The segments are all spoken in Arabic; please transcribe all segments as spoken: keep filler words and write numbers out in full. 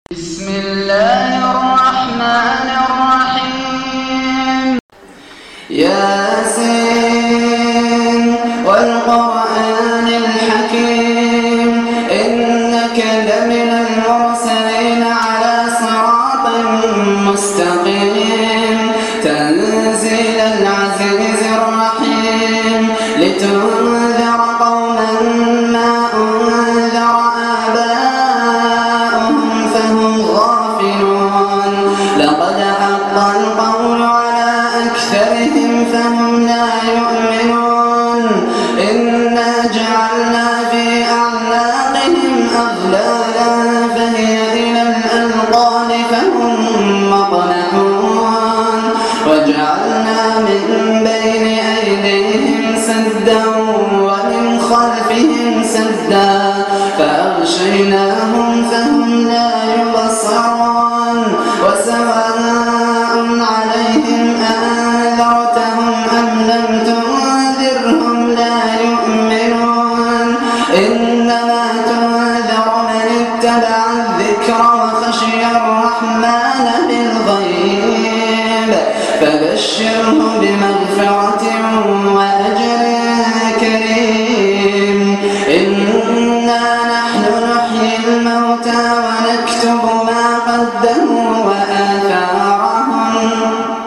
بسم الله الرحمن الرحيم ياسين والقرآن الحكيم إنك لمن المرسلين على صراط مستقيم تنزيل العزيز الرحيم لتنذر قوما ما أنذر آباؤهم فهم غافلون لقد حق القول على أكثرهم فهم لا يؤمنون إنا جعلنا في أعناقهم أغلالا فهي إلى الأذقان فهم مقمحون وجعلنا من بين أيديهم سدا ومن خلفهم سدا فأغشيناهم فهم لا يبصرون وسواء عليهم أنذرتهم أم لم تنذرهم لا يؤمنون إنما تنذر من اتبع الذكر وخشي الرحمن بالغيب فبشره بمغفرة وأجر كريم إنا نحن نحيي الموتى ونكتب ما قدموا وآثارهم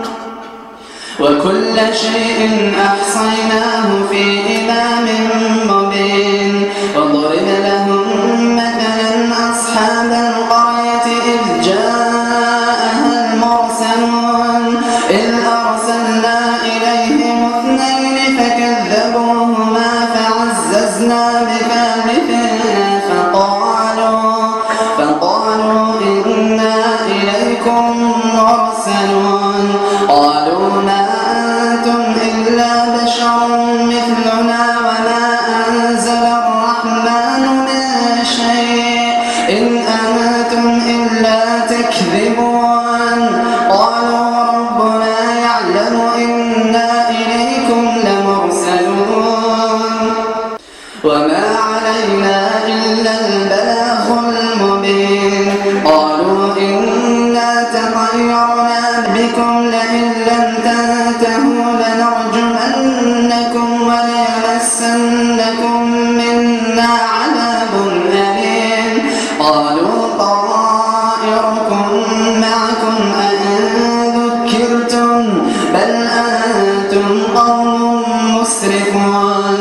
وكل شيء أحصيناه في إمام مبين واضرب لهم مثلا أصحاب القرية إذ جاءها المرسلون إذ أرسلنا إليهم اثنين فكذبوهما فعززنا بثالث فقالوا فقالوا إنا إليكم مرسلون قالوا ما أنتم إلا بشر مثلنا وما أنزل الرحمن من شيء إن أنتم إلا تكذبون قالوا ربنا يعلم إنا إليكم لمرسلون وما علينا إلا البلاغ المبين قالوا إنا تطيرنا بكم لئن لم تنتهوا لنرجمنكم وليمسنكم منا عذاب أليم قالوا طائركم معكم أئن ذكرتم بل أنتم قوم مسرفون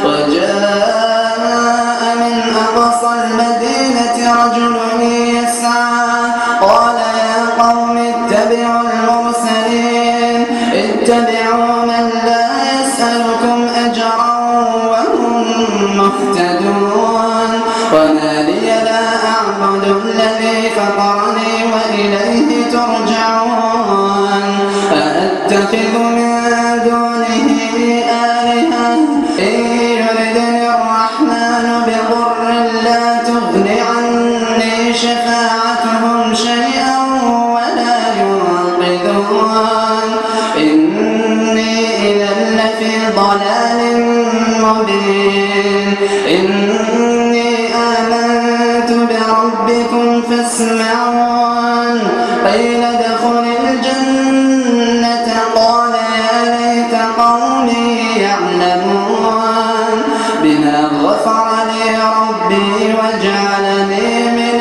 وجاء من أقصى المدينة رجل يسعى قال يا قوم اتبعوا المرسلين اتبعوا من لا يسألكم أجرا وهم مهتدون وما لي لا أعبد الذي فطرني وإليه ترجعون أأتخذ من دونه آلهة إن يردني الرحمن بضر لا تغن عني شفاعتهم شيئا ولا ينقذون إني إذا لفي ضلال مبين إني آمنت بربكم فاسمعون قيل ادخل الجنة قال يا ليت قومي يعلمون بما غفر لي ربي وجعلني من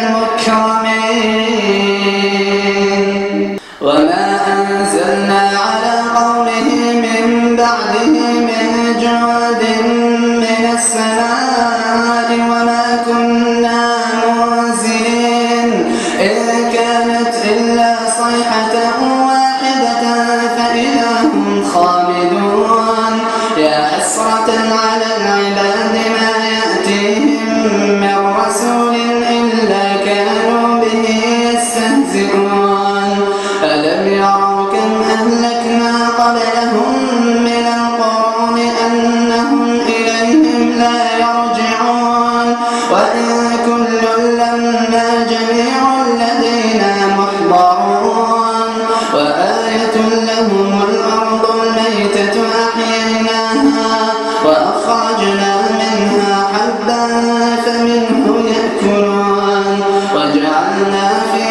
المكرمين وما أنزلنا على قومه من بعده من جود من السماء وما كنا منزلين إن كانت إلا صيحة واحدة فإذا هم خامدون يا حسرة على العباد ما يأتيهم من رسول إلا كانوا به يستهزئون ألم يروا كم أهلكنا قبلهم من القرون أنهم إليهم لا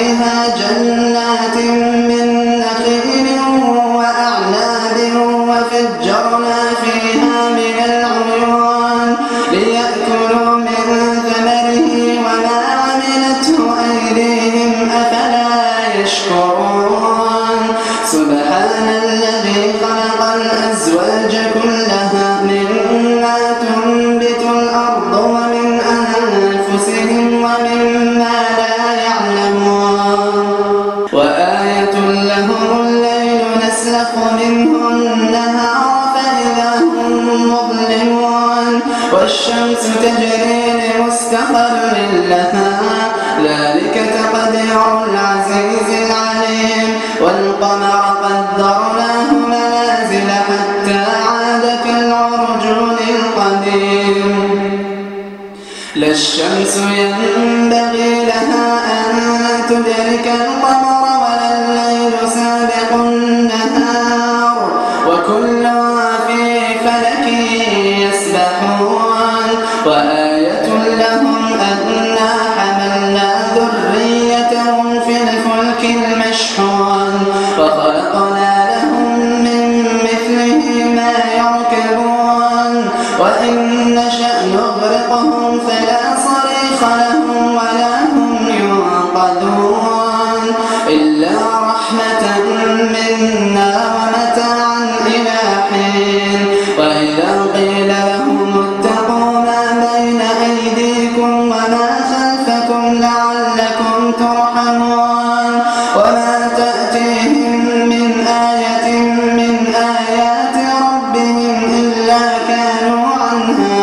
فيها جنات من نخيل وأعناب وفجرنا فيها من العيون ليأكلوا من ثمره وما عملته أيديهم أفلا يشكرون سبحان الذي خلق الأزواج كلها مما تنبت الأرض ومن أنفسهم ومما لا يعلمون وآية لهم الليل نسلخ منه النهار فإذا هم مظلمون والشمس تجري لمستقر لها ذلك تقدير العزيز العليم والقمر قدرناه منازل حتى عاد كالعرجون القديم لا الشمس ينبغي لها أن تدرك القمر ولا الليل سابق النهار وكل في فلك يسبحون وآية لهم أنا حملنا ذريتهم في الفلك المشحون وخلقنا لهم من مثله ما يركبون وإن نشأ نغرقهم فلا صريخ لهم ولا هم ينقذون إلا رحمة منا ومتاعا إلى حين وإذا قيل لهم اتقوا ما بين أيديكم وما خلفكم لعلكم ترحمون وما تأتيهم من آية من آيات ربهم إلا كانوا عنها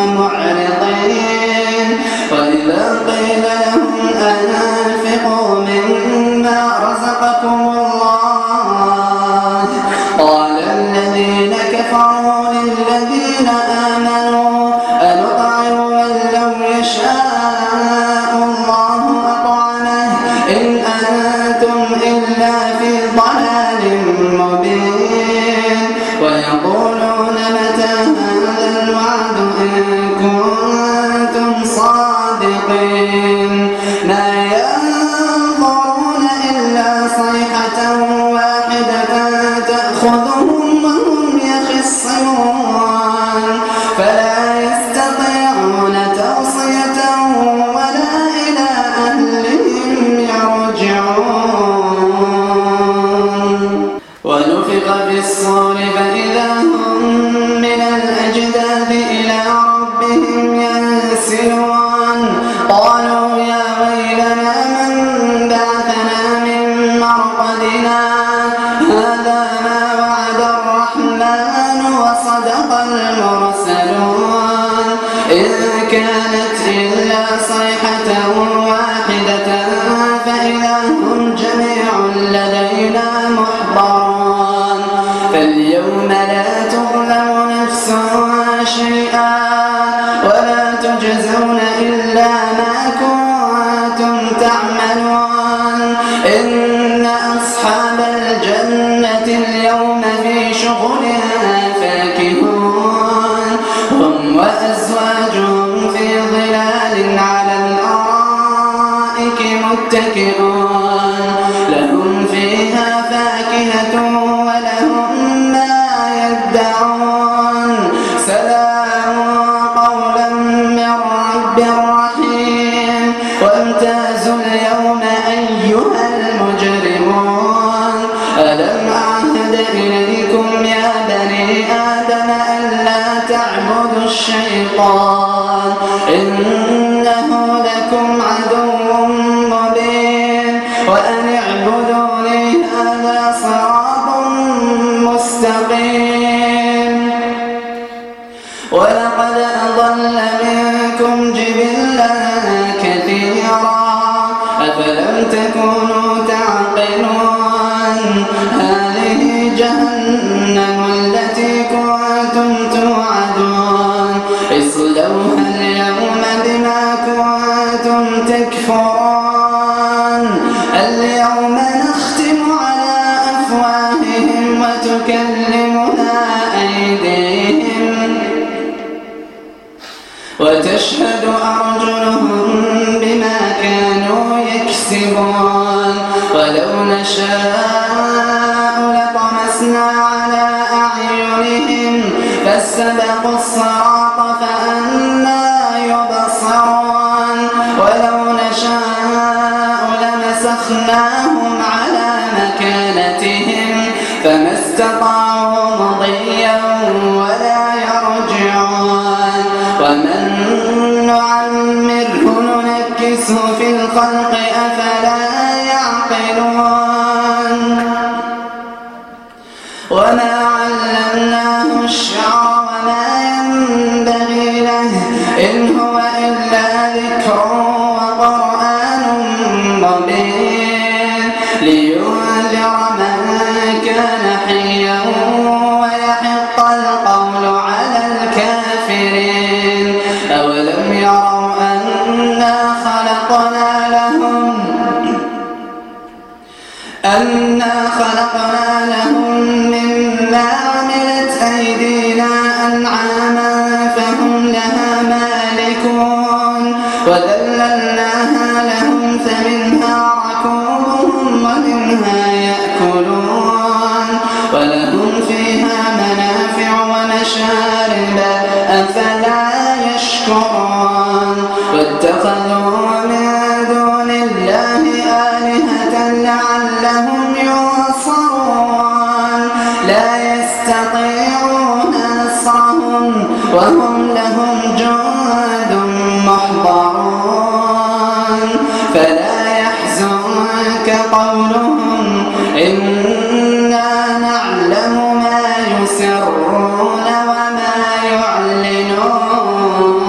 معرضين وإذا قيل لهم أنفقوا مما رزقكم الله قال الذين كفروا للذين آمنوا أنطعم من لو يشاء الله أطعمه إن أنتم إلا في ضلال مبين ويقولون متى هذا الوعد إن كنتم صادقين ما ينظرون إلا صيحة واحدة تأخذهم وهم يخصمون فلا يستطيعون توصية ولا إلى أهلهم يرجعون ونفخ في الصور فإذا هم من الأجداث إلى ربهم ينسلون قالوا يا ويلنا من بعثنا من مرقدنا هذا ما وعد الرحمن وصدق المرسلون إن كانت إلا صيحة واحدة فإذا هم جميع لدينا محضرون فاليوم لا تظلم نفس شيئا ولا تجزون إلا ما كنتم تعملون إن أصحاب الجنة اليوم في شغل فاكهون هم وأزواجهم في ظلال على الأرائك متكئون لهم فيها فاكهة ولهم ما يدعون سلام قولا من رب رحيم وامتازوا اليوم أيها المجرمون ألم أعهد إليكم يا بني آدم ألا تعبدوا الشيطان إنه لكم عدو مبين وأن اعبدوني هذا صراط مستقيم ولقد أضل منكم جبلا كثيرا أفلم تكونوا تعقلون هذه جهنم التي كنتم توعدون اصلوها اليوم بما كنتم تكفرون اليوم نختم على أفواههم وتكلمنا أيديهم وتشهد أرجلهم بما كانوا يكسبون ولو نشاء لطمسنا على أعينهم فاستبقوا الصراط فأنى يبصرون ولو نشاء لمسخناهم على مكانتهم فما استطاعوا مضيا ولا يرجعون ومن نعمره ننكسه في الخلق أفلا يعقلون وما علمناه الشعر وما ينبغي له إن هو إلا ذكر وقرآن مبين لينذر من كان حيا ويحق القول على الكافرين أولم يروا أنا خلقنا لهم أنا خلقنا لهم مما عملت أيدينا أنعاما فهم لها مالكون وذللناها لهم فمنها ركوبهم ومنها يأكلون ولهم فيها منافع ومشارب أفلا يشكرون واتخذوا من دون الله آلهة لعلهم ينصرون لا يستطيعون نصرهم وهم لهم جند محضرون فلا يحزنك قولهم إنا نعلم ما يسرون وما يعلنون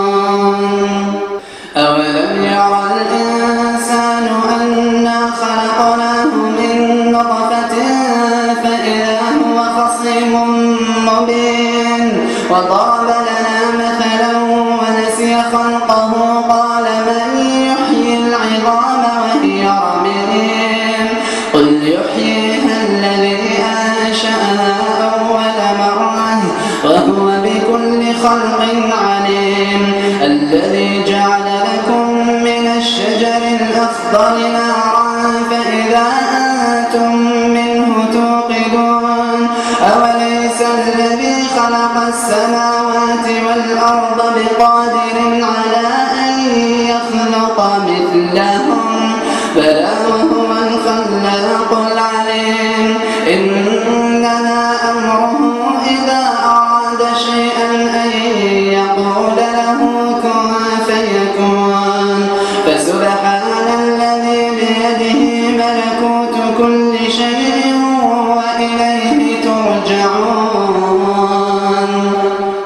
أولم يرى الإنسان أنا خلقناه من نطفة فإذا هو خصيم مبين وضرب لنا مثلا ونسي خلقه قال من يحيي العظام وهي رميم قل يحييها الذي أنشأها أول مرة وهو بكل خلق عليم الذي جعل لكم من الشجر الأخضر نارا فإذا أنتم منه توقدون أوليس الذي خلق السماوات والأرض بقادر على أن يخلق مثلهم بلى وهو الخلاق العليم إنما أمره إذا أراد شيئا أن يقول له كن فيكون فسبحان الذي بيده ملكوت كل شيء